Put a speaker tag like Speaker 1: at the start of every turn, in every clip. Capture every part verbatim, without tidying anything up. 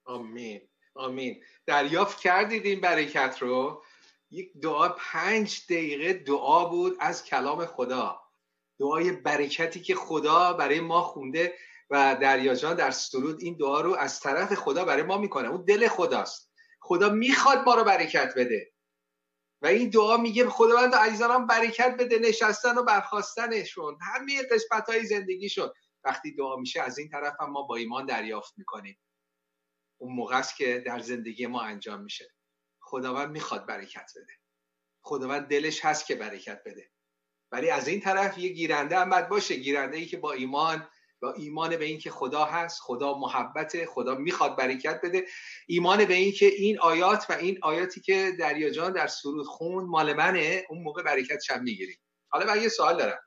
Speaker 1: آمین آمین. دریافت کردید این برکت رو؟ یک دعا پنج دقیقه دعا بود از کلام خدا، دعای برکتی که خدا برای ما خونده و دریا جان در سرود این دعا رو از طرف خدا برای ما میکنه. اون دل خداست، خدا میخواد ما رو برکت بده و این دعا میگه خداوند عزیزانم برکت بده نشستن و برخاستنشون، همه قسمت‌های زندگیشون. وقتی دعا میشه از این طرف هم ما با ایمان دریافت میکنیم. اون موقع است که در زندگی ما انجام میشه. خداوند میخواد برکت بده، خداوند دلش هست که برکت بده، ولی از این طرف یه گیرنده هم باید باشه، گیرنده ای که با ایمان با ایمان به این که خدا هست، خدا محبته، خدا میخواد برکت بده، ایمان به این که این آیات و این آیاتی که دریا جان در سرود خون مال منه، اون موقع برکتش هم میگیریم. حالا من یه سوال دارم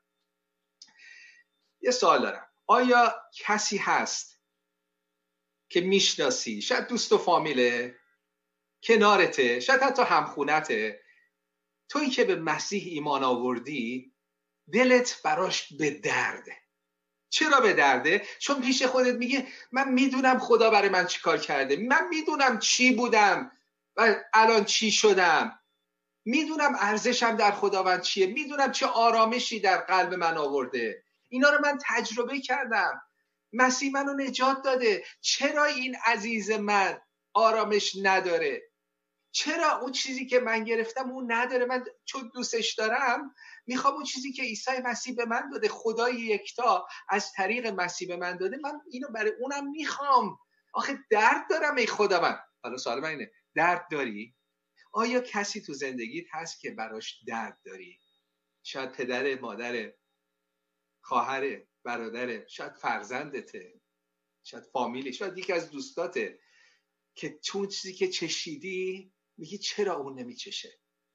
Speaker 1: یه سوال دارم آیا کسی هست که میشناسی، شاید دوست و فامیله، کنارته، شاید حتی همخونته، تویی که به مسیح ایمان آوردی دلت براش به درده؟ چرا به درده؟ چون پیش خودت میگه من میدونم خدا برای من چی کار کرده، من میدونم چی بودم و الان چی شدم، میدونم ارزشم در خداوند چیه، میدونم چه آرامشی در قلب من آورده، اینا رو من تجربه کردم، مسیح منو نجات داده. چرا این عزیز من آرامش نداره؟ چرا اون چیزی که من گرفتم اون نداره؟ من چون دوستش دارم میخوام اون چیزی که عیسی مسیح به من داده، خدای یکتا از طریق مسیح به من داده، من اینو برای اونم میخوام. آخه درد دارم ای خدا من. حالا سوال من اینه، درد داری؟ آیا کسی تو زندگیت هست که براش درد داری؟ شاید پدر، مادر، خواهر، برادر، شاید فرزندته، شاید فامیلی، شاید یکی از دوستاته که تو چیزی که چشیدی میگی چرا اون نمیچشه؟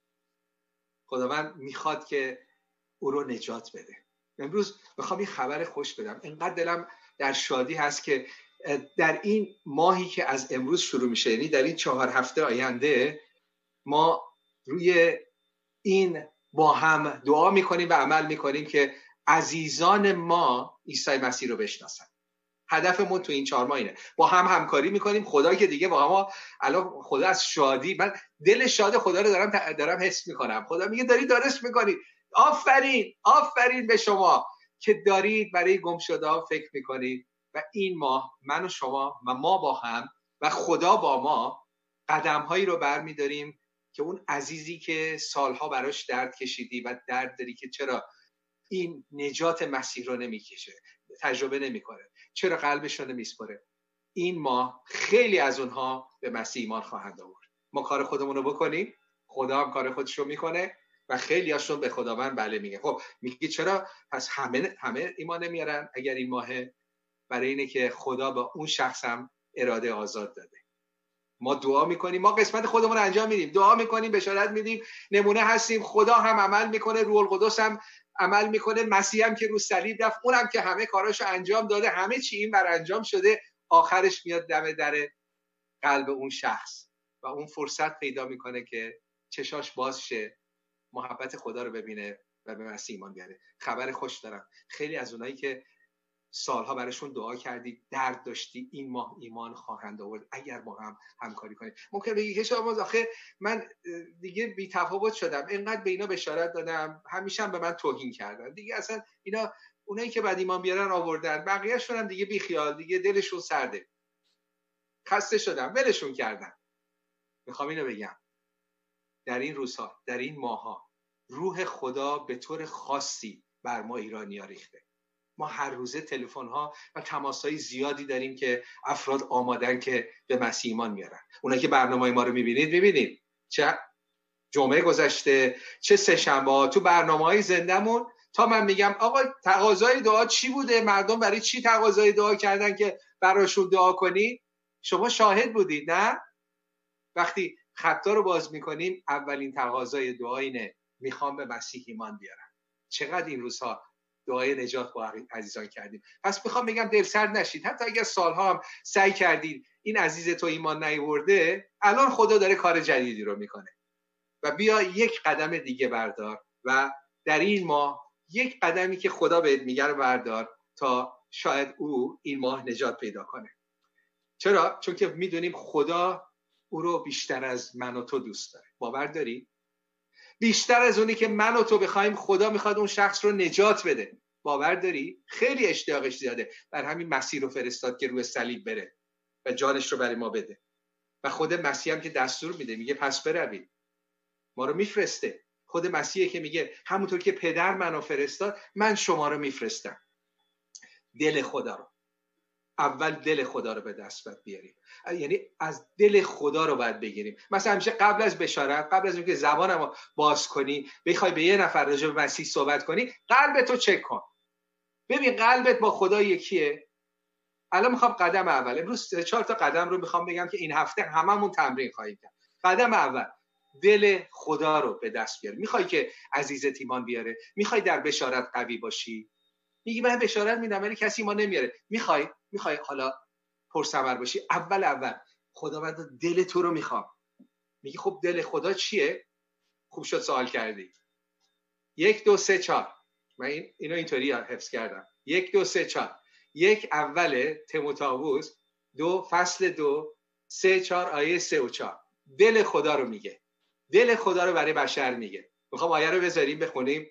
Speaker 1: خداوند میخواد که او رو نجات بده. امروز میخوام یه خبر خوش بدم. اینقدر دلم در شادی هست که در این ماهی که از امروز شروع میشه، یعنی در این چهار هفته آینده، ما روی این با هم دعا میکنیم و عمل میکنیم که عزیزان ما عیسی مسیح رو بشناسن. هدفمون تو این چهار ماه اینه. با هم همکاری میکنیم. خدا که دیگه با ما الان، خدا از شادی، من دل شاد خدا رو دارم دارم حس میکنم. خدا میگه داری دارش میکنید. آفرین آفرین به شما که دارید برای گمشده‌ها فکر میکنید. و این ماه من و شما و ما با هم و خدا با ما قدم‌هایی رو برمی‌داریم که اون عزیزی که سالها براش درد کشیدی و درد داری که چرا این نجات مسیح رو نمیکشه، تجربه نمیکنه، چرا قلبش رو نمیسپره، این ماه خیلی از اونها به مسیح ایمان خواهند آورد. ما کار خودمون رو بکنیم، خدا هم کار خودش رو میکنه و خیلی هاشون به خداوند بله میگه. خب میگه چرا پس همه همه ایمان نمیارن؟ اگر این ماه برای اینه که خدا با اون شخص هم اراده آزاد داده. ما دعا میکنیم، ما قسمت خودمون رو انجام میدیم، دعا میکنیم، بشارت میدیم، نمونه هستیم، خدا هم عمل میکنه، روح القدس هم عمل میکنه، مسیح هم که رو صلیب رفت، اونم که همه کاراشو انجام داده، همه چی این بر انجام شده، آخرش میاد دم در قلب اون شخص و اون فرصت پیدا میکنه که چشاش باز شه، محبت خدا رو ببینه و به مسیح ایمان بیاره. خبر خوش دارم، خیلی از اونایی که سالها براشون دعا کردی، درد داشتی، این ماه ایمان خواهند آورد اگر با هم همکاری کنیم. ممکن بگی که شما آخه من دیگه بی تفاوت شدم، اینقدر به اینا بشارت دادم، همیشه هم به من توهین کردن، دیگه اصلا اینا اونایی که بعد ایمان بیارن آوردن، بقیه‌شون هم دیگه بی خیال، دیگه دلشون سرده، خسته شدم، ولشون کردن. میخوام اینو بگم، در این روزها، در این ماها، روح خدا به طور خاصی بر ما ایرانی‌ها ریخته. ما هر روزه تلفن‌ها و تماس‌های زیادی داریم که افراد آمادن که به مسیح ایمان میارن. اونایی که برنامه ما رو می‌بینید می‌بینید چه جمعه گذشته، چه سه شنبه تو برنامه‌های زندمون، تا من میگم آقا تقاضای دعا چی بوده، مردم برای چی تقاضای دعا کردن که براشون دعا کنی، شما شاهد بودید نه؟ وقتی خطا رو باز می‌کنیم اولین تقاضای دعا اینه میخوام به مسیح ایمان بیارم. چقدر این روزها دعای نجات با عزیزان کردیم. پس میخوام بگم دلسرد نشید، حتی اگر سالها هم سعی کردید این عزیز تو ایمان نیورده، الان خدا داره کار جدیدی رو میکنه و بیا یک قدم دیگه بردار و در این ماه یک قدمی که خدا بهت میگه رو بردار تا شاید او این ماه نجات پیدا کنه. چرا؟ چون که میدونیم خدا او رو بیشتر از من و تو دوست داره. باور داری؟ بیشتر از اونی که من و تو بخوایم خدا میخواد اون شخص رو نجات بده. باور داری؟ خیلی اشتیاقش زیاده، بر همین مسیح رو فرستاد که روی صلیب بره و جانش رو برای ما بده. و خود مسیح هم که دستور میده، میگه پس بروید، ما رو میفرسته. خود مسیحه که میگه همونطور که پدر منو فرستاد من شما رو میفرستم. دل خدا رو، اول دل خدا رو به دست باید بیاریم، یعنی از دل خدا رو باید بگیریم. مثلا همیشه قبل از بشارت، قبل از اینکه زبانمو باز کنی بخوای به یه نفر راجع به مسیح صحبت کنی، قلبتو چک کن، ببین قلبت با خدا یکیه. الان میخوام قدم اول، امروز چهار تا قدم رو میخوام بگم که این هفته هممون تمرین خواهیم کرد. قدم اول، دل خدا رو به دست بیار. میخوای که عزیزت ایمان بیاره؟ میخوای در بشارت قوی باشی؟ میگی من بشارت میدم ولی کسی ایمان نمیاره. میخوای میخوای حالا پرثمر باشی؟ اول اول خداوند دل تو رو میخوام. میگی خب دل خدا چیه؟ خوب شد سوال کردی. یک دو سه چهار، من این اینو اینطوری حفظ کردم. یک دو سه چهار. یک اول تimotheus، دو فصل دو، سه چهار آیه سه و چهار. دل خدا رو میگه، دل خدا رو برای بشر میگه. میخوام آیه رو بذاریم بخونیم.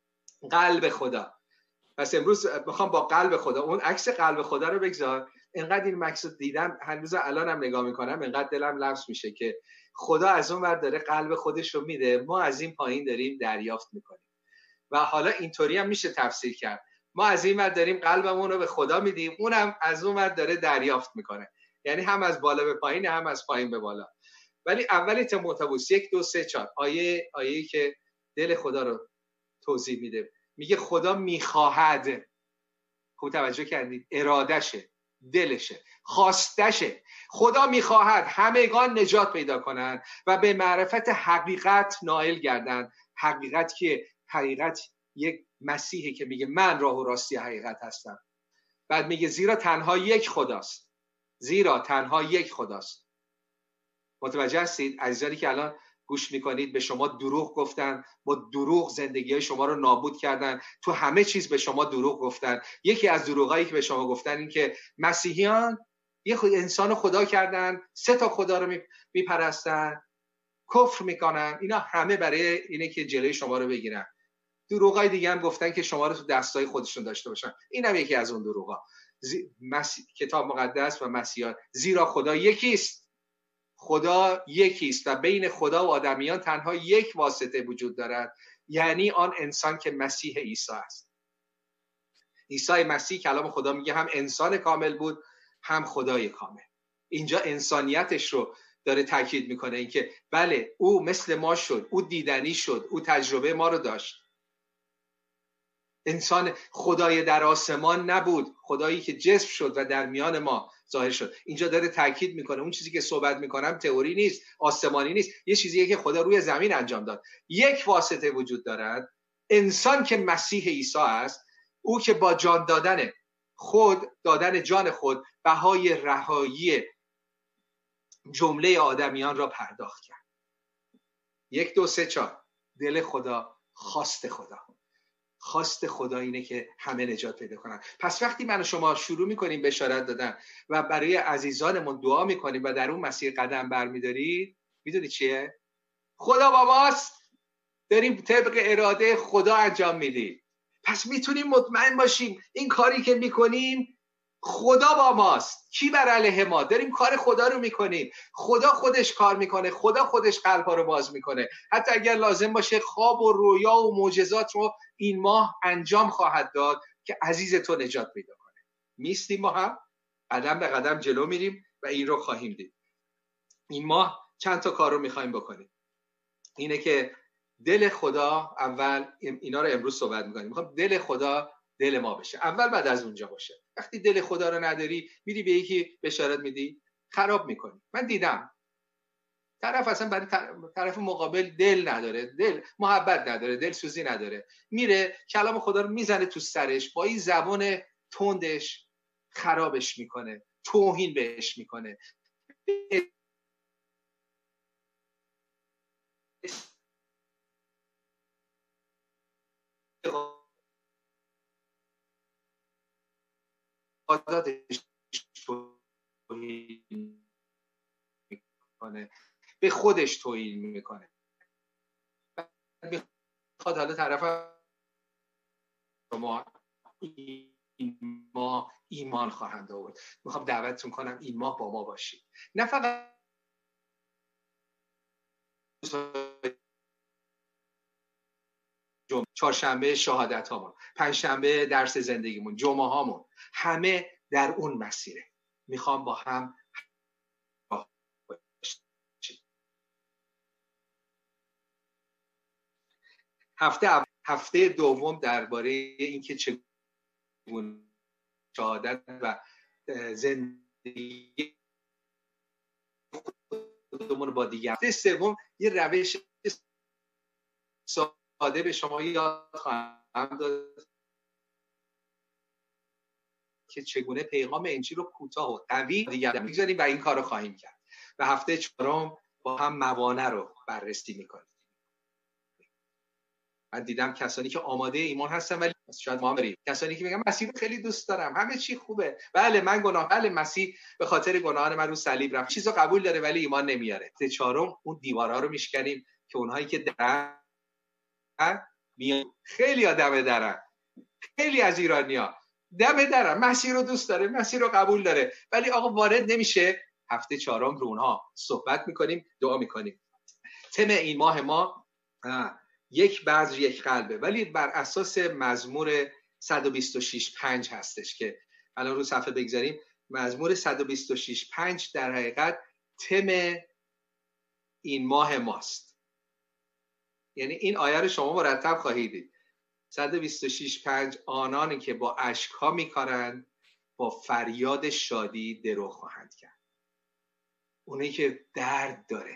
Speaker 1: قلب خدا. پس امروز میخوام با قلب خدا، اون عکس قلب خدا رو بگذار. اینقدر این عکس دیدم هنوز الانم نگاه میکنم، اینقدر دلم لمس میشه که خدا از اون ور داره قلب خودش رو میده، ما از این پایین داریم دریافت میکنیم. و حالا اینطوری هم میشه تفسیر کرد، ما از این ور داریم قلبمون رو به خدا میدیم، اونم از اون ور داره دریافت میکنه. یعنی هم از بالا به پایین، هم از پایین به بالا. ولی اولی تimotheus یک دو سه چهار آیه آیه‌ای که دل خدا رو توضیح میده، میگه خدا میخواهد، خوب توجه کردید، ارادشه، دلشه، خواستشه. خدا میخواهد همگان نجات پیدا کنند و به معرفت حقیقت نائل گردند. حقیقت که حقیقت یک مسیحی که میگه من راه و راستی حقیقت هستم. بعد میگه زیرا تنها یک خداست، زیرا تنها یک خداست. متوجه هستید عزیزانی که الان گوش میکنید؟ به شما دروغ گفتن، با دروغ زندگی های شما رو نابود کردن، تو همه چیز به شما دروغ گفتن. یکی از دروغایی که به شما گفتن این که مسیحیان یه خود انسان خدا کردن، سه تا خدا رو میپرستن، کفر میکنن. اینا همه برای اینه که جلوی شما رو بگیرن. دروغای دیگه هم گفتن که شما رو تو دستای خودشون داشته باشن. اینم یکی از اون دروغا. زی... مسی... کتاب مقدس و مسیحیان، زیرا خدا یکیست، خدا یکیست و بین خدا و آدمیان تنها یک واسطه وجود دارد، یعنی آن انسان که مسیح عیسی است. عیسی مسیح کلام خدا میگه هم انسان کامل بود هم خدای کامل. اینجا انسانیتش رو داره تاکید میکنه، اینکه بله او مثل ما شد، او دیدنی شد، او تجربه ما رو داشت. انسان خدای در آسمان نبود، خدایی که جسم شد و در میان ما ظاهر شد. اینجا داره تاکید میکنه اون چیزی که صحبت میکنم تئوری نیست، آسمانی نیست، یه چیزیه که خدا روی زمین انجام داد. یک واسطه وجود دارد، انسان که مسیح عیسی است، او که با جان دادن خود، دادن جان خود، بهای رهایی جمله آدمیان را پرداخت کرد. یک دو سه چهار. دل خدا، خواست خدا. خواست خدا اینه که همه نجات پیدا کنن. پس وقتی من و شما شروع میکنیم بشارت دادن و برای عزیزانمون دعا میکنیم و در اون مسیر قدم برمیدارید، میدونی چیه؟ خدا با ماست، داریم طبق اراده خدا انجام میدیم. پس میتونیم مطمئن باشیم این کاری که میکنیم خدا با ماست. کی بر علیه ما؟ داریم کار خدا رو میکنیم. خدا خودش کار میکنه، خدا خودش قلب‌ها رو باز میکنه. حتی اگر لازم باشه خواب و رویا و معجزات رو این ماه انجام خواهد داد که عزیز تو نجات پیدا کنه. میستیم ما هم قدم به قدم جلو میریم و این رو خواهیم دید. این ماه چند تا کار رو میخوایم بکنیم. اینه که دل خدا، اول اینا رو امروز صحبت میکنیم، میخوام دل خدا دل ما بشه اول، بعد از اونجا باشه. وقتی دل خدا رو نداری میری به یکی بشارت میدی، خراب میکنی. من دیدم طرف اصلا برای طرف مقابل دل نداره، دل محبت نداره، دل سوزی نداره، میره کلام خدا رو میزنه تو سرش، با این زبان تندش خرابش میکنه، توهین بهش میکنه. توهین میکنه، به خودش توهین میکنه، میخواد حالا طرف شما این ماه ایمان خواهند آورد. میخوام دعوتتون کنم این ماه با ما باشید، نه فقط چهارشنبه شهادت هامون، پنجشنبه درس زندگیمون، جمعه هامون، همه در اون مسیره. میخوام با هم هفته هفته دوم درباره اینکه چگونه شهادت و زندگی خودمون رو با دیگر. هفته سوم یه روش ساده به شما یاد خواهم داد که چگونه پیغام انجیل رو کوتاه و قوی دیگر میگذاریم و این کار رو خواهیم کرد. و هفته چهارم با هم موانع رو بررسی میکنیم. من دیدم کسانی که آماده ایمان هستن ولی شاید ما بریم، کسانی که میگن مسیح رو خیلی دوست دارم، همه چی خوبه، بله من گناه، بله مسیح به خاطر گناهان من رو صلیب رفت، چیزا قبول داره ولی ایمان نمیاره. هفته چهارم اون دیوارا رو میشکنیم که اونهایی که درن میان، خیلی آدم درن، خیلی از ایرانیا دم درن، مسیح رو دوست داره، مسیح رو قبول داره ولی آقا وارد نمیشه. هفته چهارم رو اونها صحبت میکنیم، دعا میکنیم. تم این ماه ما یک بذر یک قلبه، ولی بر اساس مزمور صد و بیست و شش پنج هستش که الان رو صفحه بگذاریم. مزمور صد و بیست و شش پنج در حقیقت تم این ماه ماست. یعنی این آیه رو شما مرتب خواهید دید. صد و بیست و شش پنج آنانی که با اشک‌ها می‌کارند با فریاد شادی درو خواهند کرد. اونی که درد داره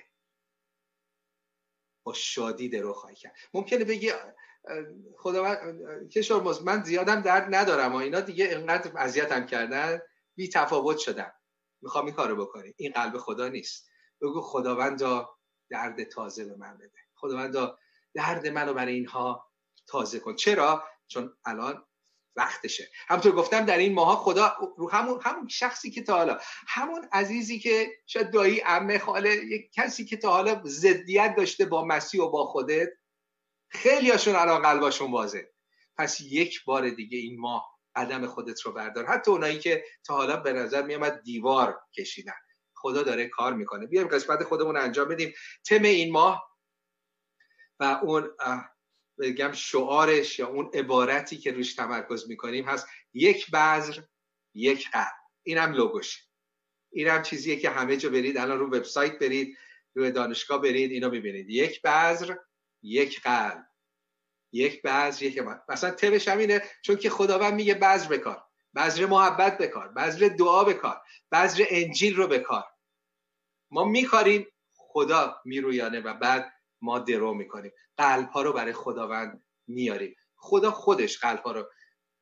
Speaker 1: با شادی درو خواهی کرد. ممکنه بگی خداوند کشور من زیادم درد ندارم و اینا دیگه اینقدر اذیتم کردن بی تفاوت شدم، میخوام این کارو بکنی. این قلب خدا نیست. بگو خداوندا درد تازه به من بده، خداوندا درد منو برای اینها تازه کن. چرا؟ چون الان وقتشه. همونطور گفتم در این ماها خدا رو همون همون شخصی که تا حالا، همون عزیزی که شاید دایی، عمه، خاله، یک کسی که تا حالا ضدیت داشته با مسیح و با خودت، خیلی هاشون الان قلباشون بازه. پس یک بار دیگه این ماه قدم خودت رو بردار. حتی اونایی که تا حالا به نظر میامد دیوار کشیدن، خدا داره کار میکنه. بیایم قسمت خودمون انجام بدیم. تم این ماه و اون بگم شعارش یا اون عبارتی که روش تمرکز میکنیم هست یک بذر یک قلب. اینم لوگوشه، اینم چیزیه که همه جا برید، الان رو وبسایت برید، رو دانشگاه برید، اینو ببینید. یک بذر یک قلب، یک بذر یک قلب. مثلا تمش همینه، چون که خداوند میگه بذر بکار، بذر محبت بکار، بذر دعا بکار، بذر انجیل رو بکار. ما میکاریم، خدا میرویانه و بعد ما درو میکنیم، قلب ها رو برای خداوند میاریم. خدا خودش قلب ها رو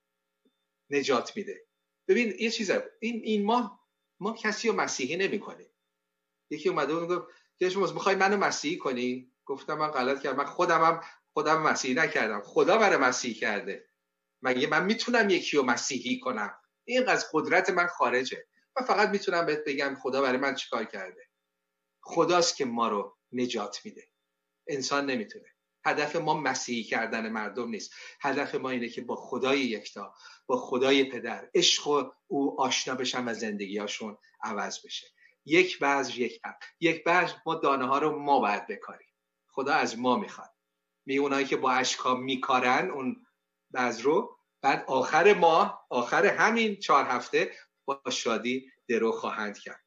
Speaker 1: نجات میده. ببین یه چیزه، این این ما ما کسی رو مسیحی نمیکنیم. یکی اومده و میگه که شما میخوای منو مسیحی کنی؟ گفتم من غلط کردم، من خودم هم خودم مسیحی نکردم، خدا برای مسیحی کرده. مگه من میتونم یکی رو مسیحی کنم؟ این از قدرت من خارجه. من فقط میتونم بهت بگم خدا برای من چیکار کرده. خداست که ما رو نجات میده، انسان نمیتونه. هدف ما مسیحی کردن مردم نیست. هدف ما اینه که با خدای یکتا، با خدای پدر، عشق او آشنا بشن و زندگیاشون عوض بشه. یک بذر یک قلب. یک بذر ما دانه ها رو ما باید بکاریم. خدا از ما میخواد. می اونایی که با اشکا میکارن اون بذر رو، بعد آخر ماه، آخر همین چهار هفته با شادی درو خواهند کرد.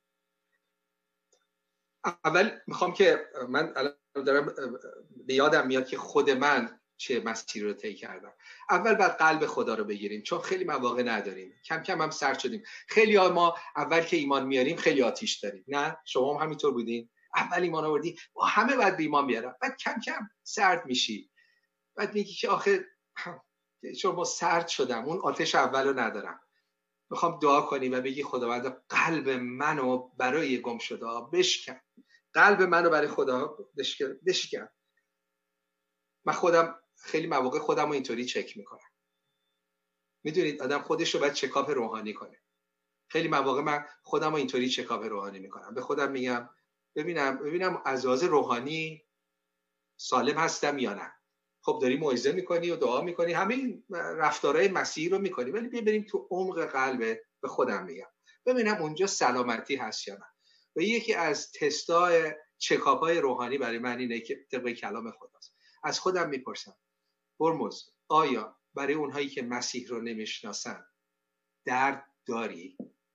Speaker 1: اول میخوام که من الان دارم به یادم میاد که خود من چه مسیری رو طی کردم. اول بعد قلب خدا رو بگیریم، چون خیلی مواقع نداریم، کم کم هم سرد شدیم. خیلی ها ما اول که ایمان میاریم خیلی آتیش داریم. نه شما هم همینطور بودین؟ اول ایمان آوردی با همه بعد به ایمان بیارم، بعد کم کم سرد میشی، بعد میگی که آخه شما سرد شدم، اون آتش اولو ندارم. میخوام دعا کنی و بگی خداوند قلب منو برای گم شده بشکن، قلب منو برای خدا بشکن. من خودم خیلی مواقع خودم رو اینطوری چک میکنم. میدونید آدم خودش رو باید چکاپ روحانی کنه. خیلی مواقع من خودم رو اینطوری چکاپ روحانی میکنم، به خودم میگم ببینم ببینم از لحاظ روحانی سالم هستم یا نه. خب داری موعظه میکنی و دعا میکنی، همین رفتارهای مسیحی رو میکنی، ولی بیا بریم تو عمق قلبت. به خودم میگم ببینم اونجا سلامتی هست یا نه. و یکی از تستای چکاپ‌های روحانی برای من اینه که طبق کلام خداست. از خودم میپرسم هرمز، آیا برای اونهایی که مسیح رو نمیشناسن درد داری؟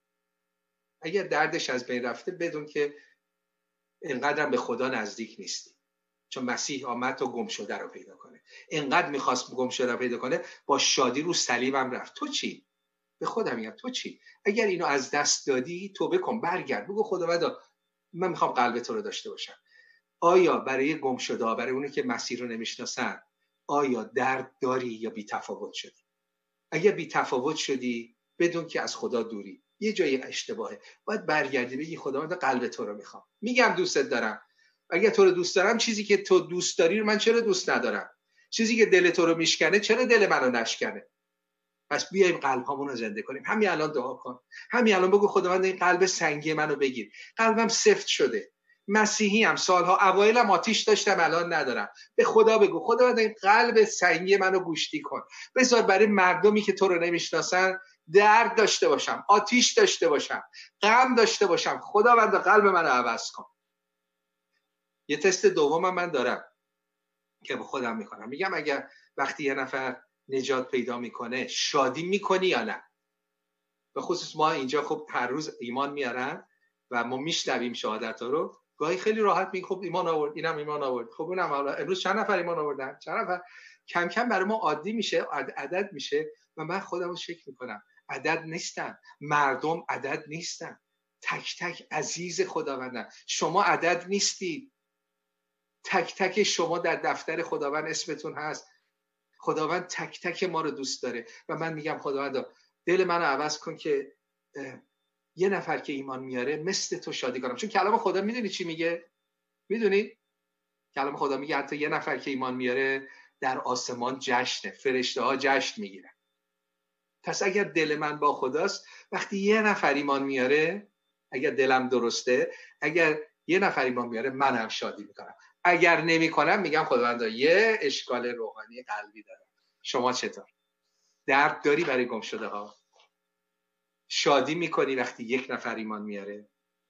Speaker 1: اگر دردش از بین رفته بدون که اینقدر به خدا نزدیک نیستی، چون مسیح آمد تا گم شده رو پیدا کنه. اینقدر میخواست گم شده رو پیدا کنه، با شادی رو صلیبم رفت. تو چی؟ به خودم میگم تو چی؟ اگر اینو از دست دادی توبه کن، برگرد، بگو خداوندا من میخوام قلب تو رو داشته باشم. آیا برای گم شده، برای اونی که مسیح رو نمیشناسن، آیا درد داری یا بی تفاوت شدی؟ اگر بی تفاوت شدی بدون که از خدا دوری، یه جای اشتباهه، باید برگردی بگی خداوند قلب تو رو میخوام. میگم دوستت دارم، اگر تو رو دوست دارم، چیزی که تو دوست داری رو من چرا دوست ندارم؟ چیزی که دل تو رو میشکنه چرا دل منو نشکنه؟ پس بیایم قلبمون رو زنده کنیم. همین الان دعا کن، همین الان بگو خداوند این قلب سنگی منو بگیر. قلبم سفت شده، مسیحی ام، سالها اوایلم آتیش داشتم الان ندارم. به خدا بگو خداوند این قلب سنگی منو گوشتی کن. بذار برای مردمی که تو رو نمیشناسن درد داشته باشم، آتیش داشته باشم، غم داشته باشم. خداوند قلب منو عوض کن. یه تست دومم من دارم که به خودم میکنم، میگم اگر وقتی یه نفر نجات پیدا میکنه شادی میکنی یا نه؟ به خصوص ما اینجا خب هر روز ایمان میارن و ما میشنویم شهادت ها رو، گاهی خیلی راحت میگیم خب ایمان آورد، اینم ایمان آورد، خب اونم امروز چند نفر ایمان آوردن، چند نفر. کم کم برای ما عادی میشه، عدد میشه و من خودم رو شک میکنم عدد نیستم، مردم عدد نیستن، تک تک عزیز خداوندن. شما عدد نیستید، تک تک شما در دفتر خداوند اسمتون هست. خداوند تک تک ما رو دوست داره و من میگم خداوند دل منو عوض کن که یه نفر که ایمان میاره مثل تو شادی کنم. چون کلام خدا میدونی چی میگه؟ میدونی؟ کلام خدا میگه حتی یه نفر که ایمان میاره در آسمان جشنه، فرشته ها جشن میگیرن. پس اگر دل من با خداست، وقتی یه نفر ایمان میاره، اگر دلم درسته، اگر یه نفر ایمان میاره منم شادی میکنم. اگر نمیکنم میگم خداوندا یه اشکال روحانی قلبی دارم. شما چطور؟ درد داری برای گم شده ها؟ شادی میکنی وقتی یک نفر ایمان میاره؟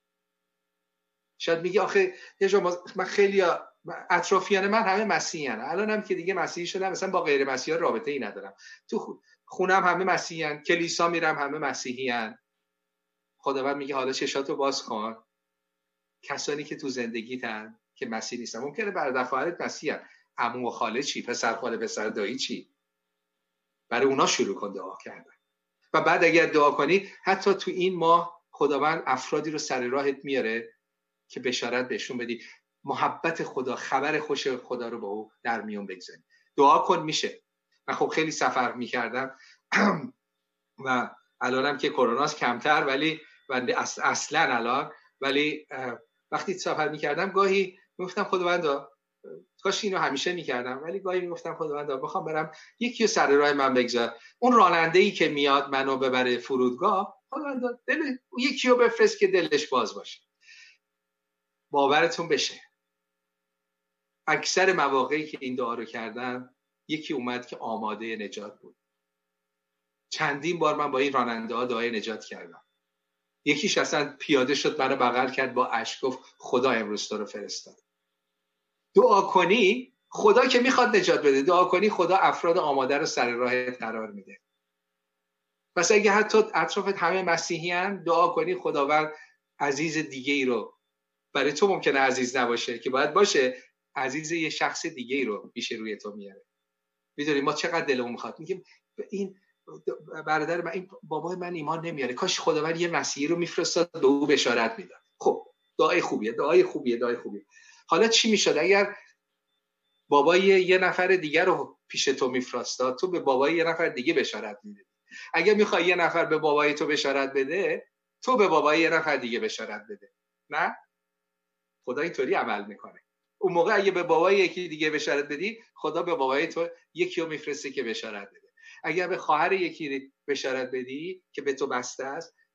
Speaker 1: شاید میگی آخه یه جا من خیلی اطرافیان من همه مسیحی هستن، الان هم که دیگه مسیحی شدم مثلا با غیر مسیحا رابطه ای ندارم، تو خونم همه مسیحی هستن، کلیسا میرم همه مسیحی هستن. خداوند میگه حالا چشاتو باز کن، کسانی که تو زندگیتن که مسیحی نیستن، ممکنه برادر خواهرت مسیحی هستن، عمو و خاله چی، پسر خاله پسر دایی چی، برای اونا شروع کن دعا کردن. و بعد اگر دعا کنی حتی تو این ماه خداوند افرادی رو سر راهت میاره که بشارت بهشون بدی، محبت خدا، خبر خوش خدا رو با او در میون بگذاری. دعا کن میشه. من خب خیلی سفر میکردم و الانم که کروناست کمتر، ولی اصلا الان ولی وقتی سفر میکردم گاهی میگفتم خداوندا، کاش اینو همیشه میکردم، ولی گاهی میگفتم خداوندا بخوام برم یکی رو سر راه من بگذار، اون راننده‌ای که میاد منو ببره فرودگاه، خداوندا دل یکی رو بفرست که دلش باز باشه. باورتون بشه اکثر مواقعی که این دعا رو کردم یکی اومد که آماده نجات بود. چندین بار من با این راننده ها دعای نجات کردم. یکیش اصلا پیاده شد منو بغل کرد با اشک گفت خدا امروز تو رو فرستاد. دعا کنی خدا که میخواد نجات بده، دعا کنی خدا افراد آماده رو سر راه قرار میده. پس اگه حتی اطرافت همه مسیحی هن، دعا کنی خداوند عزیز دیگه ای رو، برای تو ممکنه عزیز نباشه که باید باشه، عزیز یه شخص دیگه ای رو پیش روی تو میاره. میدونی ما چقدر دلمون میخواد، میگیم این برادر من، این بابای من ایمان نمیاره، کاش خداوند یه مسیحی رو میفرستاد به او بشارت میداد. خب دعای خوبیه، دعای خوبیه، دعای خوبیه. حالا چی میشد اگر بابای یه نفر دیگه رو پیش تو میفرستاد، تو به بابای یه نفر دیگه بشارت میدی؟ اگر میخوای یه نفر به بابای تو بشارت بده، تو به بابای یه نفر دیگه بشارت بده. نه؟ خدا اینطوری عمل میکنه. اون موقع اگه به بابای یکی دیگه بشارت بدی، خدا به بابای تو یکی رو میفرسته که بشارت بده. اگر به خواهر یکی بشارت بدی که به تو بسته است،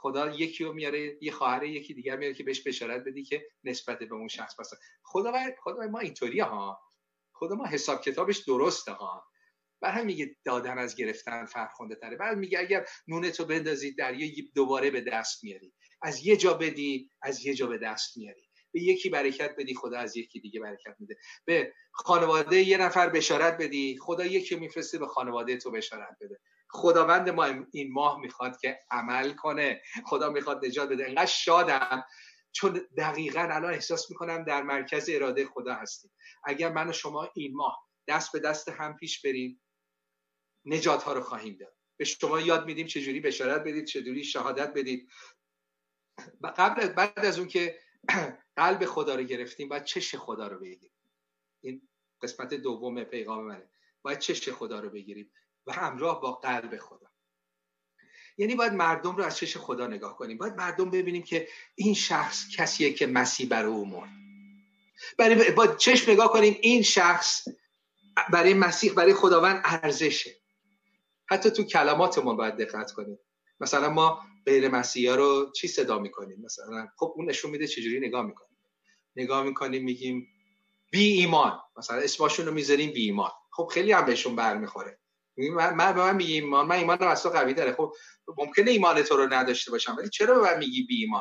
Speaker 1: خدا یکی رو میاره، یه خواهر یکی دیگر میاره که بهش بشارت بدی که نسبت به اون شخص پس خدا باید خدا ما اینطوریه ها، خدا ما حساب کتابش درسته ها. بعد هم میگه دادن از گرفتن فرخنده تره. بعد میگه اگر نونتو بندازی دریا دوباره به دست میاری، از یه جا بدی از یه جا به دست میاری. به یکی برکت بدی خدا از یکی دیگه برکت میده. به خانواده یه نفر بشارت بدی خدا یکی میفرسته به خانواده تو بشارت بده. خداوند ما این ماه میخواد که عمل کنه، خدا میخواد نجات بده. انقدر شادم چون دقیقاً الان احساس میکنم در مرکز اراده خدا هستیم. اگر من و شما این ماه دست به دست هم پیش بریم نجات ها رو خواهیم داد. به شما یاد میدیم چجوری بشارت بدید، چجوری شهادت بدید. قبل بعد از اون که قلب خدا رو گرفتیم باید چش خدا رو بگیریم. این قسمت دوم پیغام منه. باید چش خدا رو بگیریم و همراه با قلب خدا. یعنی باید مردم رو از چش خدا نگاه کنیم. باید مردم ببینیم که این شخص کسیه که مسیح برای او مرد. برای با چشم نگاه کنیم این شخص برای مسیح، برای خداوند ارزشه. حتی تو کلماتمون باید دقت کنیم. مثلا ما غیر مسیحا رو چی صدا میکنیم؟ مثلا خب اون نشون میده چجوری نگاه میکنیم. نگاه میکنیم میگیم بی ایمان، مثلا اسمشون رو میذاریم بی ایمان. خب خیلی هم بهشون برمیخوره. من من به من میگی ایمان، من ایمانم اصلا قوی داره. خب ممکنه ایمان تو رو نداشته باشم ولی چرا به من میگی بی ایمان؟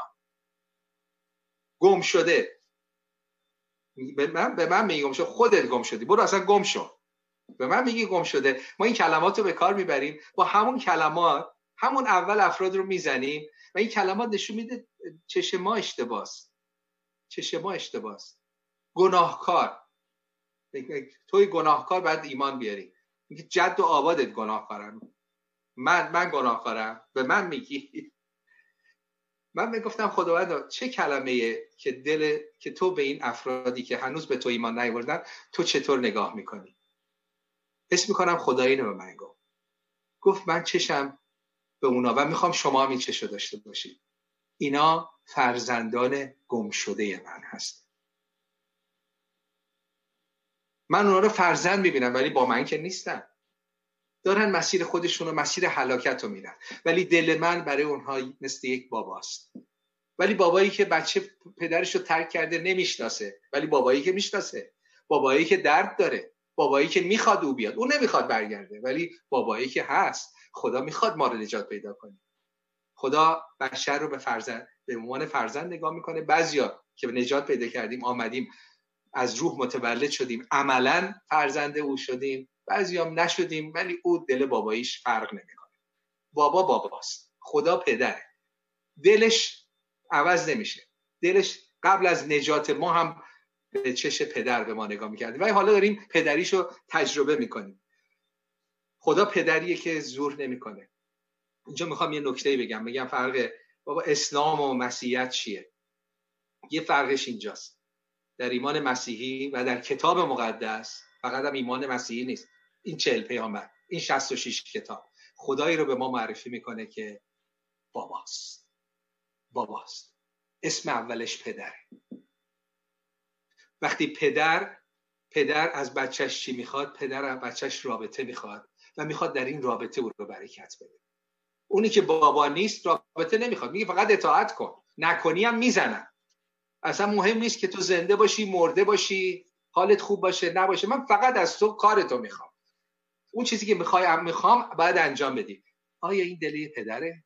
Speaker 1: گم شده. به من به من میگی گم شده، خودت گم شدی، برو اصلا گم شو. به من میگی گم شده. ما این کلمات رو به کار میبریم، با همون کلمات همون اول افراد رو میزنیم و این کلمات نشون میده چشم ما اشتباس، چشم ما اشتباس. گناهکار، توی گناهکار باید ایمان بیاری. میگه جد و آبادت گناهکارم، من من گناهکارم، به من میگی. من میگفتم خداوند چه کلمه‌ایه که دل که تو به این افرادی که هنوز به تو ایمان نیاوردن تو چطور نگاه میکنی؟ حس میکنم خدا اینو به من گفت. گفت من چشم به اونا و میخوام شما هم این چشو داشته باشید. اینا فرزندان گم شده من هست. من اونا رو فرزند میبینم ولی با من که نیستن. دارن مسیر خودشون رو، مسیر هلاکت رو میرن. ولی دل من برای اونها مثل یک باباست. ولی بابایی که بچه پدرش رو ترک کرده نمیشناسه، ولی بابایی که میشناسه، بابایی که درد داره، بابایی که میخواد او بیاد، اون نمیخواد برگرده ولی بابایی که هست. خدا میخواد ما رو نجات پیدا کنه. خدا بشر رو به فرزند، به عنوان فرزند نگاه میکنه. بعضیا که به نجات پیدا کردیم آمدیم از روح متولد شدیم عملا فرزند او شدیم، بعضیا هم نشدیم ولی او دل باباییش فرق نمیکنه. بابا باباست، خدا پدره، دلش عوض نمیشه. دلش قبل از نجات ما هم به چش پدر به ما نگاه میکرد و حالا داریم پدریشو تجربه میکنیم. خدا پدریه که زور نمیکنه. اینجا میخوام یه نکته بگم بگم فرق بابا اسلام و مسیحیت چیه. یه فرقش اینجاست. در ایمان مسیحی و در کتاب مقدس، فقط هم ایمان مسیحی نیست، این چهل پیامبر، این شصت و شش کتاب خدایی رو به ما معرفی میکنه که باباست. باباست. اسم اولش پدره. وقتی پدر پدر از بچهش چی میخواد؟ پدر از بچهش رابطه میخواد و میخواد در این رابطه او رو برکت بده. اونی که بابا نیست رابطه نمیخواد، میگه فقط اطاعت کن، نکنی هم میزنن. اصلا مهم نیست که تو زنده باشی مرده باشی حالت خوب باشه نباشه، من فقط از تو کارتو میخوام. اون چیزی که میخوای میخوام باید انجام بدی. آیا این دلی پدره؟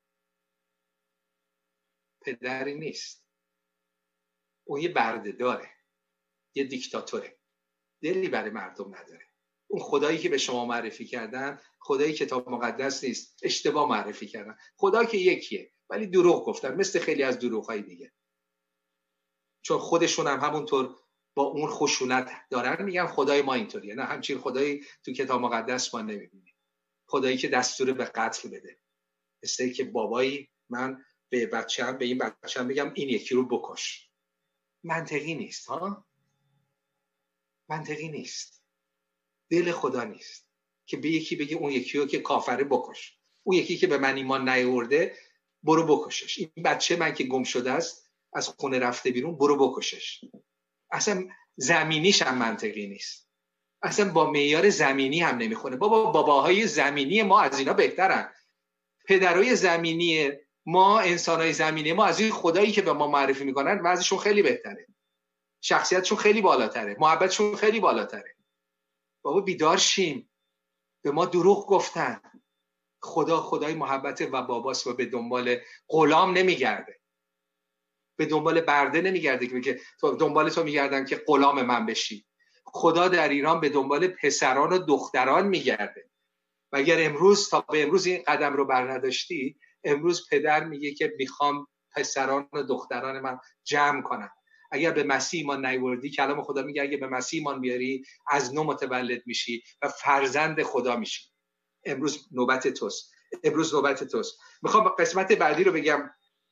Speaker 1: پدری نیست. اون یه بردهداره، یه دیکتاتوره، دلی برای مردم نداره. اون خدایی که به شما معرفی کردن خدایی کتاب مقدس نیست، اشتباه معرفی کردن. خدا که یکیه ولی دروغ گفتن، مثل خیلی از دروغ‌های دیگه. چون خودشون هم همونطور با اون خشونت دارن میگن خدای ما اینطوریه. نه، همچین خدایی تو کتاب مقدس ما نمیبینیم. خدایی که دستور به قتل بده، مثل که بابایی من به بچه‌ام به این بچه‌ام بگم این یکی رو بکش. منطقی نیست ها؟ منطقی نیست. دل خدا نیست که به یکی بگه اون یکی رو که کافره بکش، اون یکی که به من ایمان نیاورده برو بکشش. این بچه من که گم شده است از خونه رفته بیرون برو بکشش. اصلا زمینیش هم منطقی نیست. اصلا با معیار زمینی هم نمیخونه. بابا باباهای زمینی ما از اینا بهترن. پدرای زمینی ما انسانای زمینی ما از این خدایی که به ما معرفی میکنن وضعشون خیلی بهتره، شخصیتشون خیلی بالاتره، محبتشون خیلی بالاتره. بابا بیدار شیم، به ما دروغ گفتن. خدا خدای محبت و باباست و به دنبال غلام نمیگرده، به دنبال برده نمیگرده که بگه دنبال تو میگردم که غلام من بشی. خدا در ایران به دنبال پسران و دختران میگرده و اگر امروز تا به امروز این قدم رو برنداشتی، امروز پدر میگه که میخوام پسران و دختران من جمع کنم. اگر به مسیح ایمان نیاوردی، کلام خدا میگه اگر به مسیح ایمان بیاری از نو متولد میشی و فرزند خدا میشی. امروز نوبت توست، امروز نوبت توست. میخوام قسمت بعدی رو بگم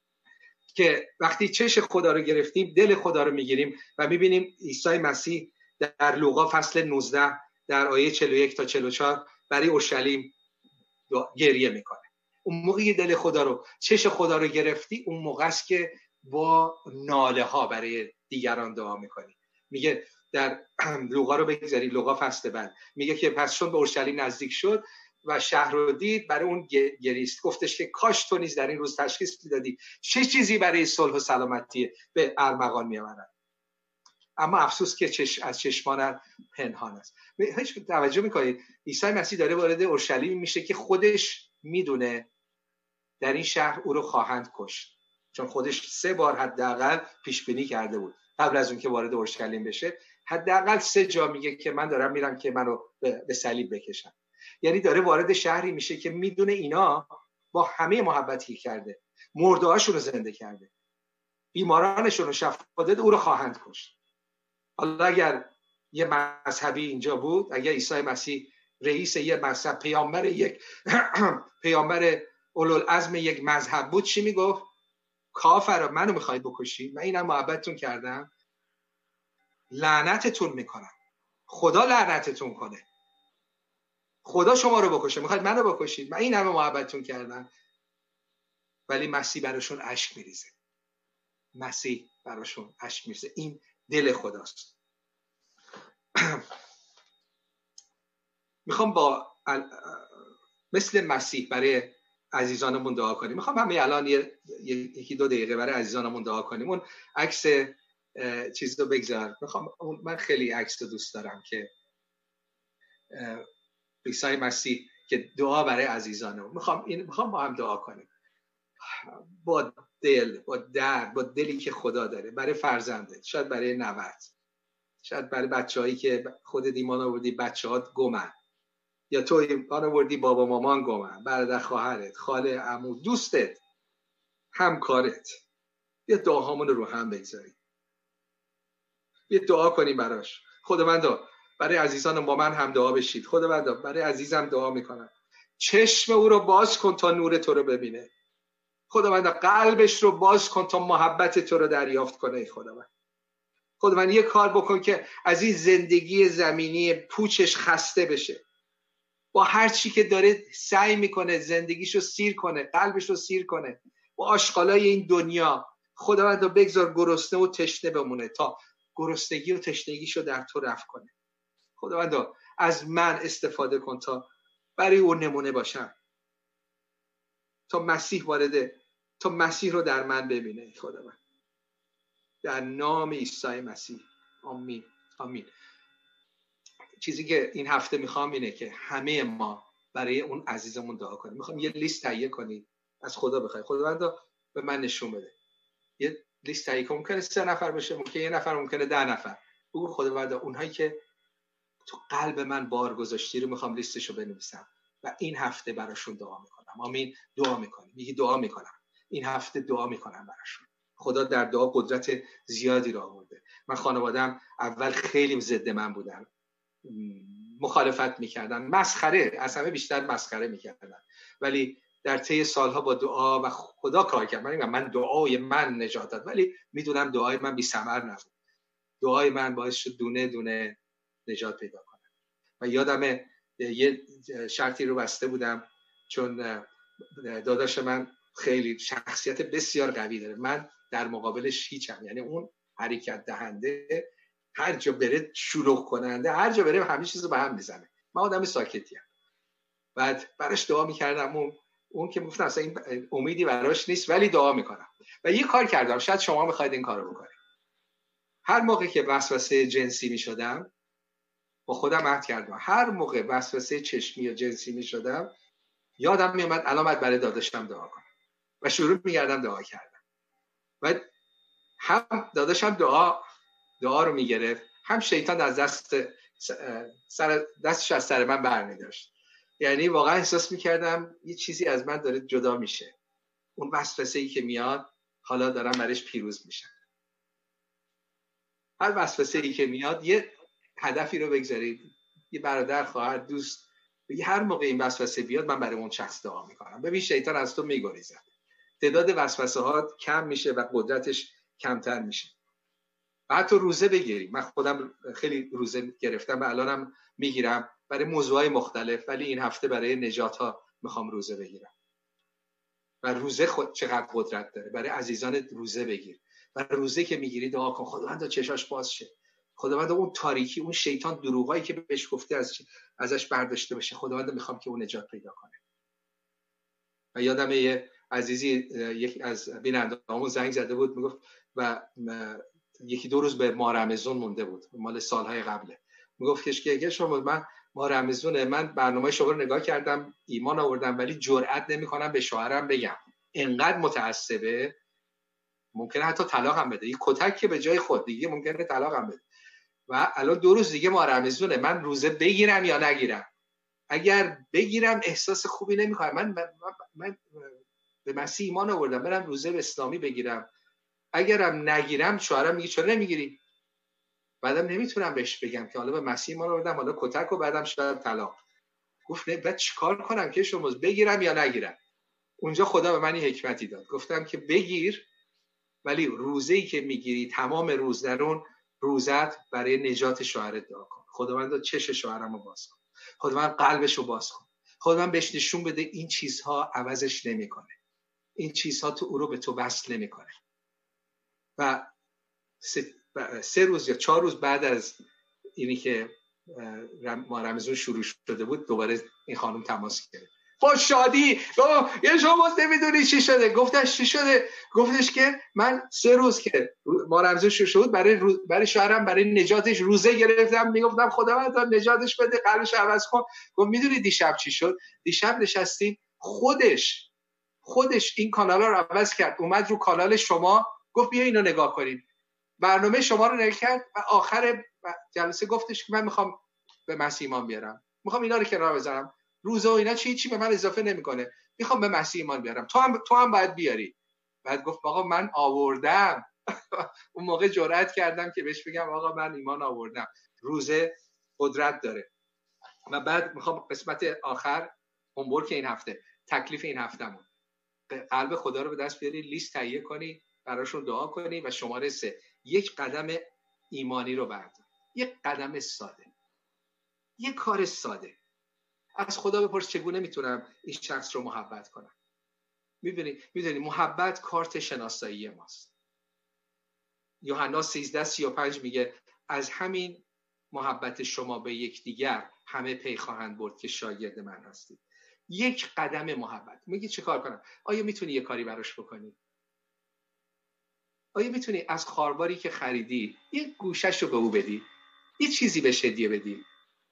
Speaker 1: که وقتی چش خدا رو گرفتیم دل خدا رو میگیریم و میبینیم عیسی مسیح در لوقا فصل نوزده در آیه چهل و یک تا چهل و چهار برای اورشلیم گریه میکنه. اون موقعی دل خدا رو، چش خدا رو گرفتی، اون موقع است که با ناله ها برای دیگران دعا میکنی. میگه در لوقا رو بگذارید، لوقا فصل بعد میگه که پس چون به اورشلیم نزدیک شد و شهر رو دید برای اون گریست، گفتش که کاش تو نیز در این روز تشخیص میدادی چه چیزی برای صلح و سلامتی به ارمغان میآورد. اما افسوس که چش از چشمان پنهان است. هیچ توجه میکنید عیسی مسیح داره وارد اورشلیم میشه که خودش میدونه در این شهر او رو خواهند کشت، چون خودش سه بار حداقل پیش بینی کرده بود قبل از اون که وارد اورشلیم بشه. حداقل سه جا میگه که من دارم میرم که منو به صلیب بکشن. یعنی داره وارد شهری میشه که میدونه اینا با همه محبتی کرده، مرده‌هاشون رو زنده کرده، بیمارانشون رو شفا داده، او رو خواهند کشت. حالا اگر یه مذهبی اینجا بود، اگر عیسی مسیح رئیس یه مذهب، پیامبر یک پیامبر اولوالعزم یک مذهب بود، چی میگفت؟ کافرا منو میخواید بکشید؟ من اینم محبتتون کردم، لعنتتون میکنم، خدا لعنتتون کنه، خدا شما رو بکشه، میخواید منو بکشید؟ من این همه محبتتون کردم. ولی مسیح براشون اشک میریزه، مسیح براشون اشک میریزه. این دل خداست. میخوام با مثل مسیح برای عزیزانمون دعا کنیم. میخوام همین الان یه، یکی دو دقیقه برای عزیزانمون دعا کنیم. اون عکس چیز رو بگذار. میخوام، من خیلی عکس رو دوست دارم که عیسی مسیح که دعا برای عزیزانمون. میخوام این میخوام با هم دعا کنیم با دل، با درد، با دلی که خدا داره برای فرزندت، شاید برای نوت، شاید برای بچه‌هایی که خودت ایمان آوردی بچه‌هات گمن، یا تو ایمان آوردی بابا مامان گمن، برادر خواهرت، خاله عمو، دوستت، همکارت. بیا دعاهامون رو هم بگذاریم، بیا دعا کنیم براش. خداوندا برای عزیزانم با من هم دعا بشید. خداوندا برای عزیزم دعا میکنم، چشم او رو باز کن تا نور تو رو ببینه. خداوند قلبش رو باز کن تا محبت تو رو دریافت کنه. خداوند خداوند یه کار بکن که از این زندگی زمینی پوچش خسته بشه، با هر چی که داره سعی میکنه زندگیشو سیر کنه، قلبش رو سیر کنه با آشغالای این دنیا. خداوند بگذار گرسنه و تشنه بمونه تا گرسنگی و تشنگیشو در تو رفع کنه. خداوند از من استفاده کن تا برای اون نمونه باشم، تا مسیح وارده، تا مسیح رو در من ببینه. خداوند در نام عیسی مسیح، آمین آمین. چیزی که این هفته میخوام اینه که همه ما برای اون عزیزمون دعا کنیم. میخوام یه لیست تهیه کنید، از خدا بخوای خداوند به من نشون بده. یه لیست تهیه کنم، ممکنه سه نفر باشه، ممکنه یه نفر، ممکنه ده نفر. بگو خداوند اونهایی که تو قلب من بار گذاشتی رو میخوام لیستشو بنویسم و این هفته براشون دعا میکنم. آمین. دعا میکنیم، میگی دعا میکنم، این هفته دعا میکنم براشون. خدا در دعا قدرت زیادی رو آورده. من خانواده‌ام اول خیلی ضد من بودن، مخالفت میکردن، مسخره، از همه بیشتر مسخره میکردن، ولی در طی سالها با دعا و خدا کار کرد. من من دعای من نجات داد، ولی میدونم دعای من بی ثمر نبود. دعای من باعث شد دونه دونه نجات پیدا کنم. و یادم یه شرطی رو بسته بودم، چون داداش من خیلی شخصیت بسیار قوی داره، من در مقابلش هیچم. یعنی اون حرکت دهنده، هر جا بره شلوغ کننده، هر جا بره همه چیزو به هم میزنه. من آدم ساکتیم. بعد براش دعا میکردم، اون اون که گفتم اصلا این امیدی براش نیست، ولی دعا میکنم. و یه کار کردم، شاید شما میخواید این کارو بکنید. هر موقع که وسوسه جنسی میشدم با خودم عهد کردم، هر موقع وسوسه چشمی یا جنسی میشدم یادم میومد الان باید برای داداشم دعا کنم و شروع میکردم دعا کردم. و هم داداشم دعا دعا رو میگرفت، هم شیطان از دست سر دستش از سر من برمی‌داشت. یعنی واقعا احساس میکردم یه چیزی از من داره جدا میشه. اون وسوسه‌ای که میاد حالا دارم برش پیروز میشم. هر وسوسه‌ای که میاد یه هدفی رو بگذارید، یه برادر، خواهر، دوست، بگی هر موقع این وسوسه بیاد من برای اون شخص دعا میکنم. ببین شیطان از تو میگریزه، تعداد وسوسه ها کم میشه و قدرتش کمتر میشه. و حتی روزه بگیریم، من خودم خیلی روزه گرفتم و الانم میگیرم برای موضوعات مختلف، ولی این هفته برای نجات ها میخوام روزه بگیرم. و روزه خود چقدر قدرت داره. برای عزیزان روزه بگیر و روزه که میگیری دعا کن خداوند چشاش باز شه، خداوند اون تاریکی، اون شیطان دروغایی که بهش گفته از ازش برداشته بشه، خداوند میخوام که اون نجات پیدا کنه. و یادم یه عزیزی یک از بیننده‌هامون زنگ زده بود میگفت و یکی دو روز به ماه رمضان مونده بود، مال سالهای قبله، میگفت که شما من ماه رمضانه، من برنامه شما رو نگاه کردم ایمان آوردم ولی جرئت نمی‌کنم به شوهرم بگم، اینقدر متعصبه ممکنه حتی طلاق هم بده، یه کتک که به جای خود دیگه ممکنه طلاق هم بده. و الان دو روز دیگه ماه رمضانه، من روزه بگیرم یا نگیرم؟ اگر بگیرم احساس خوبی نمی‌کنم، من, من, من به مسیح ایمان آوردم برم روزه به اسلامی بگیرم، اگرم نگیرم شوهرم میگه چرا نمیگیری؟ بعدم نمیتونم بهش بگم که حالا به مسیح ایمان آوردم، حالا کتک و بعدم شاید طلاق. گفت نه بعد چیکار کنم که شما بگیرم یا نگیرم؟ اونجا خدا به من حکمتی داد، گفتم که بگیر، ولی روزه‌ای که میگیری تمام روز در اون روزت برای نجات شوهرت دعا کن. خداوند چش شوهرمو باز کن، خداوند قلبشو باز کن، خداوند بهش نشون بده این چیزها عوضش نمیکنه، این چیزها تو او رو به تو وصل نمیکنه. و سه, سه روز یا چهار روز بعد از اینی که ماه رمضان شروع شده بود دوباره این خانم تماس گرفت با شادی، یه شما نمیدونی چی شده. گفتش چی شده؟ گفتش که من سه روز که ماه رمضان شروع شد برای روز... برای شوهرم برای نجاتش روزه گرفتم، میگفتم خداوند نجاتش بده، قلبش عوض کن. گفت میدونی دیشب چی شد؟ دیشب نشستیم خودش خودش این کانالا رو عوض کرد، اومد رو کانال شما، گفت بیا اینو نگاه کنین، برنامه شما رو نگاه کرد و آخر جلسه گفتش که من میخوام به مسیح ایمان بیارم، میخوام اینا رو کنار بذارم، روزه و اینا چی چی به من اضافه نمیکنه، میخوام به مسیح ایمان بیارم، تو هم تو هم باید بیاری. بعد گفت آقا من آوردم. اون موقع جرئت کردم که بهش بگم آقا من ایمان آوردم، روزه قدرت داره. و بعد میخوام قسمت آخر هومورک این هفته، تکلیف این هفتمون، قلب خدا رو به دست بیاری، لیست تهیه کنی، براشون دعا کنی و شماره سه یک قدم ایمانی رو بردار. یک قدم ساده، یک کار ساده. از خدا بپرس چگونه میتونم این شخص رو محبت کنم. میبینی میدونی محبت کارت شناسایی ماست. یوحنا سیزده سی و پنج میگه از همین محبت شما به یکدیگر همه پی خواهند برد که شاگرد من هستید. یک قدم محبت. میگی چه کار کنم؟ آیا میتونی یه کاری براش بکنی؟ آیا میتونی از خارباری که خریدی یه گوشش رو به او بدی؟ یه چیزی بهش هدیه بدی؟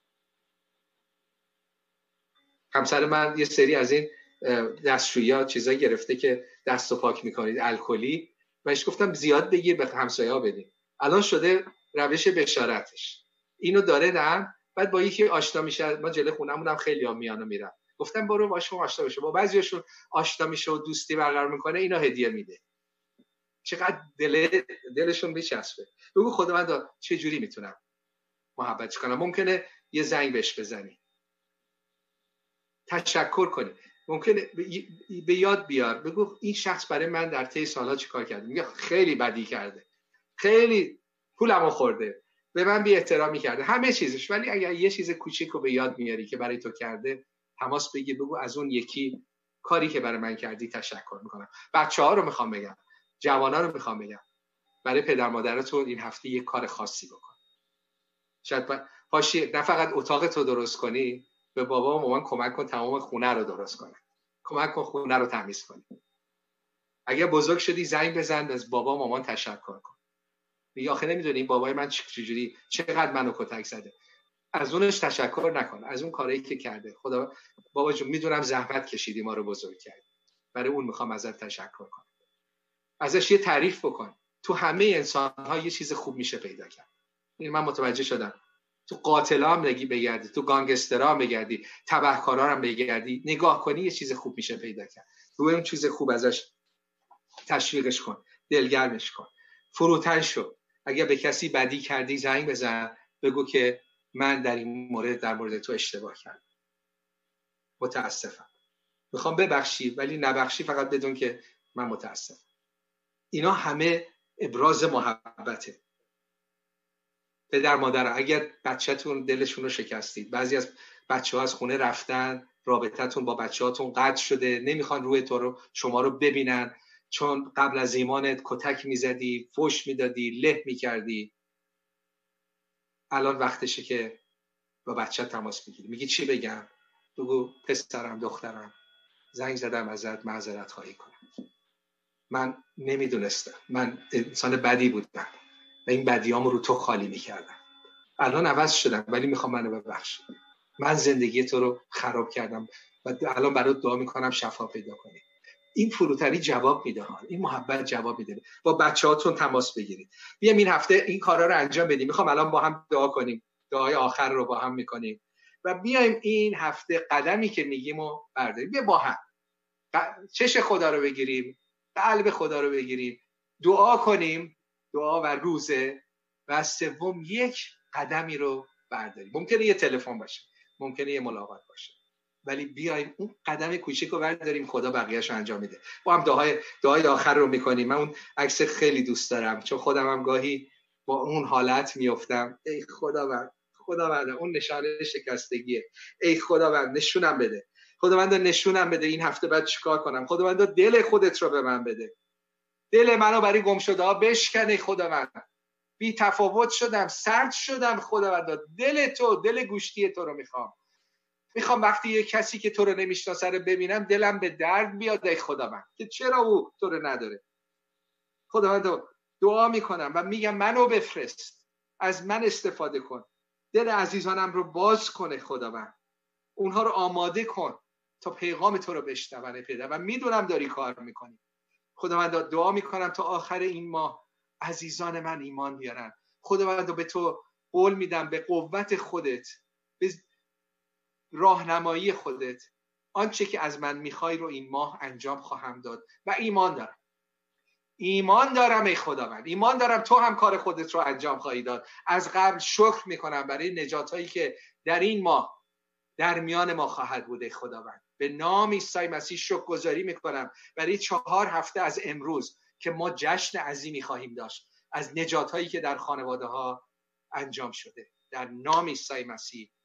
Speaker 1: همسر من یه سری از این دستشویی چیزا گرفته که دستو پاک میکنید الکلی، بهش گفتم زیاد بگیر به همسایه‌ها بدین. الان شده روش بشارتش، اینو داره دم، بعد با یکی آشنا میشه. ما جلوی خونمون هم خیلی‌ها میان و میرن، گفتم برو باشون آشنا بشه، با بعضیاشون آشنا میشه و دوستی برقرار میکنه، اینو هدیه میده. چقدر دل دلشون بچسبه. بگو خداوند چه جوری میتونم محبت کنم. ممکنه یه زنگ بهش بزنی، تشکر کنی، ممکنه به یاد بیار، بگو این شخص برای من در طی سالها چیکار کرده. میگه خیلی بدی کرده، خیلی پولمو خورده، به من بی احترامی کرده، همه چیزش، ولی اگر یه چیز کوچیکو به یاد میاری که برای تو کرده، تماس بگیر، بگو از اون یکی کاری که برای من کردی تشکر میکنم. بچه‌ها رو میخوام بگم، جوانا رو میخوام بگم، برای پدر مادرتون این هفته یه کار خاصی بکن. شاید پاشی نه فقط اتاق تو درست کنی، به بابا و مامان کمک کن تمام خونه رو درست کنه. کمک کن خونه رو تمیز کنی. اگه بزرگ شدی زنگ بزن از بابا مامان تشکر کن. میگه آخه نمیدونی بابای من چجوری چقدر منو کتک زده. از اونش تشکر نکن، از اون کاری که کرده. خدا بابا جون میدونم زحمت کشیدی ما رو بزرگ کردی، برای اون میخوام ازت تشکر کنم. ازش یه تعریف بکن. تو همه انسان‌ها یه چیز خوب میشه پیدا کرد. این من متوجه شدم. تو قاتلا هم نگی بگردی، تو گانگسترها هم بگردی، تبهکارا هم بگردی، نگاه کنی یه چیز خوب میشه پیدا کرد. روی اون چیز خوب ازش تشویقش کن، دلگرمش کن. فروتن شو. اگه به کسی بدی کردی زنگ بزن، بگو که من در این مورد در مورد تو اشتباه کردم، متاسفم، میخوام ببخشی، ولی نبخشی فقط بدون که من متاسفم. اینا همه ابراز محبته. پدر مادر، اگر بچه‌تون دلشون رو شکستید، بعضی از بچه‌ها از خونه رفتن، رابطتون با بچه‌هاتون قطع شده، نمیخوان روی تو رو شما رو ببینن چون قبل از ایمانت کتک میزدی، فحش میدادی، له میکردی. الان وقتشه که با بچه تماس بگیری. میگی چی بگم؟ بگو پسرم، دخترم، زنگ زدم ازت معذرت خواهی کنم. من نمیدونستم، من انسان بدی بودم و این بدیامو رو تو خالی میکردم. الان عوض شدم ولی میخوام منو ببخش. من زندگی تو رو خراب کردم و الان برات دعا میکنم شفا پیدا کنی. این فروتنی جواب میده، این محبت جواب میده. با بچه‌هاتون تماس بگیرید. بیایم این هفته این کارا رو انجام بدیم. میخوام الان با هم دعا کنیم. دعای آخر رو با هم میکنیم و بیایم این هفته قدمی که میگیم و برداریم. بیا با هم چش خدا رو بگیریم، قلب خدا رو بگیریم، دعا کنیم، دعا و روزه، و سوم یک قدمی رو برداریم. ممکنه یه تلفن باشه، ممکنه یه ملاقات باشه، ولی بیایم اون قدم کوچیک رو برداریم. خدا بقیه‌اش رو انجام میده. با هم دعای دعای آخر رو میکنیم. من اون عکس خیلی دوست دارم چون خودم هم گاهی با اون حالت میافتم. ای خداوند، خداوند اون نشانه شکستگیه. ای خداوند نشونم بده. خداوند نشونم بده این هفته بعد چیکار کنم. خداوند دل خودت رو به من بده. دل منو برای گم شده ها بشکنه. خداوند بی تفاوت شدم، سرد شدم. خداوند دل تو، دل گوشتی تو رو میخوام. میخوام وقتی یه کسی که تو رو نمیشناسه رو ببینم دلم به درد بیاد. ای خداوند که چرا او تو رو نداره. خداوند دعا میکنم و میگم منو بفرست، از من استفاده کن، دل عزیزانم رو باز کنه. خداوند اونها رو آماده کن تا پیغام تو رو بشنون. پدر و میدونم داری کار میکنی. خداوند دعا میکنم تا آخر این ماه عزیزان من ایمان بیارن. خداوند به تو قول میدم به قوت خودت، به راهنمایی خودت، آنچه که از من میخوای رو این ماه انجام خواهم داد و ایمان دارم. ایمان دارم ای خداوند، ایمان دارم تو هم کار خودت رو انجام خواهی داد. از قبل شکر میکنم برای نجاتایی که در این ماه در میان ما خواهد بود. ای خداوند به نام عیسی مسیح شکرگزاری میکنم برای چهار هفته از امروز که ما جشن عظیمی خواهیم داشت از نجاتایی که در خانواده ها انجام شده. در نام عیسی مسیح